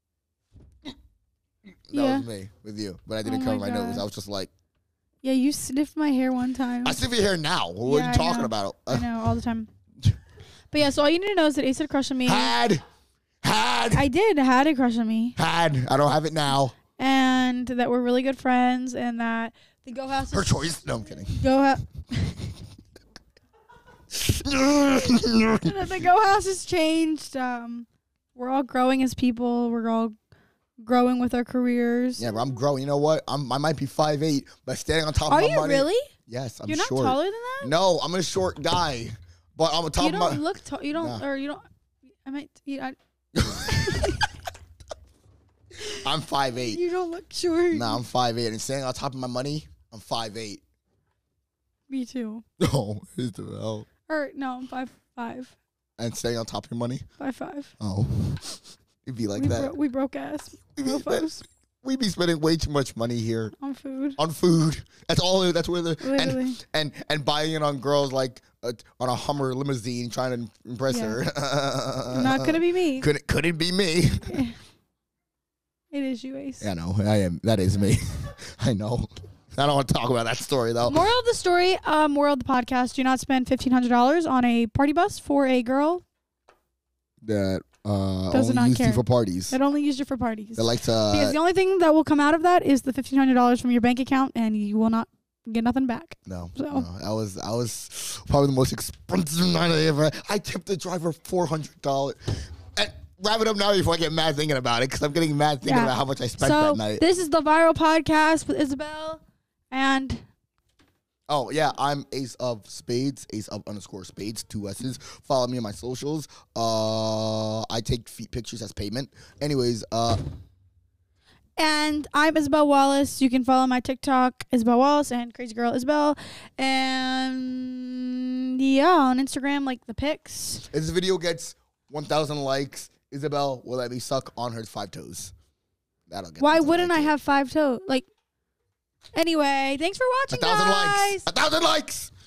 Speaker 2: That
Speaker 3: Yeah.
Speaker 2: was me with you, but I didn't
Speaker 3: Oh
Speaker 2: cover
Speaker 3: my
Speaker 2: my, nose.
Speaker 3: God.
Speaker 2: I was just like,
Speaker 3: Yeah, you sniffed my hair one time.
Speaker 2: I sniff your hair now. What
Speaker 3: Yeah,
Speaker 2: are
Speaker 3: I
Speaker 2: you talking
Speaker 3: know.
Speaker 2: about?
Speaker 3: I know, all the time. But yeah, so all you need to know is that Ace had a crush on me.
Speaker 2: Had, had,
Speaker 3: I did had a crush on me.
Speaker 2: had. I don't have it now.
Speaker 3: And that we're really good friends and that the Go House
Speaker 2: Her
Speaker 3: is
Speaker 2: choice. No, I'm kidding.
Speaker 3: Go House And then the Go House has changed. Um, we're all growing as people. We're all growing with our careers.
Speaker 2: Yeah, but I'm growing. You know what? I'm I might be five eight, but standing on top
Speaker 3: Are
Speaker 2: of my
Speaker 3: you
Speaker 2: money.
Speaker 3: really?
Speaker 2: Yes, I'm
Speaker 3: You're not
Speaker 2: short.
Speaker 3: taller than that?
Speaker 2: No, I'm a short guy, but I'm on top
Speaker 3: You
Speaker 2: of my.
Speaker 3: don't look tall. You don't,
Speaker 2: Nah.
Speaker 3: or you don't. I might. You, I,
Speaker 2: I'm five eight.
Speaker 3: you don't look short.
Speaker 2: No, I'm five eight, and standing on top of my money, I'm five eight.
Speaker 3: Me too.
Speaker 2: No, it's the hell.
Speaker 3: Or no, I'm five five.
Speaker 2: And staying on top of your money.
Speaker 3: Five five.
Speaker 2: Oh, it'd be like
Speaker 3: we,
Speaker 2: that.
Speaker 3: bro- we broke ass.
Speaker 2: We be,
Speaker 3: Mofos
Speaker 2: we be spending way too much money here
Speaker 3: on food.
Speaker 2: on food. That's all. That's where the
Speaker 3: Literally.
Speaker 2: and and and buying it on girls like uh, on a Hummer limousine, trying to impress
Speaker 3: Yeah.
Speaker 2: her.
Speaker 3: Not gonna be me.
Speaker 2: Couldn't couldn't be me.
Speaker 3: It is you, Ace.
Speaker 2: Yeah, no, I am. That is me. I know. I don't want to talk about that story though.
Speaker 3: Moral of the story, uh, moral of the podcast, do not spend fifteen hundred dollars on a party bus for a girl
Speaker 2: That uh,
Speaker 3: Does
Speaker 2: only
Speaker 3: not
Speaker 2: used you
Speaker 3: care.
Speaker 2: for parties.
Speaker 3: that only used it for parties.
Speaker 2: That likes to.
Speaker 3: because the only thing that will come out of that is the fifteen hundred dollars from your bank account, and you will not get nothing back.
Speaker 2: No,
Speaker 3: So-
Speaker 2: no, I was I was probably the most expensive night I ever. I tipped the driver four hundred dollars. And wrap it up now before I get mad thinking about it, because I'm getting mad thinking
Speaker 3: Yeah.
Speaker 2: about how much I spent
Speaker 3: So
Speaker 2: that night.
Speaker 3: this is the Viral Podcast with Isabel, and
Speaker 2: Oh yeah, I'm Ace of Spades, Ace of underscore Spades, two S's. Follow me on my socials. Uh, I take feet pictures as payment. Anyways, uh,
Speaker 3: and I'm Isabel Wallace. You can follow my TikTok, Isabel Wallace, and Crazy Girl Isabel, and yeah, on Instagram, like the pics.
Speaker 2: if this video gets one thousand likes, Isabel will let me suck on her five toes. That'll get.
Speaker 3: Why
Speaker 2: them to
Speaker 3: wouldn't
Speaker 2: like
Speaker 3: I
Speaker 2: it.
Speaker 3: have five toes? Like, anyway, thanks for
Speaker 2: a
Speaker 3: watching,
Speaker 2: thousand
Speaker 3: guys.
Speaker 2: likes? A thousand likes.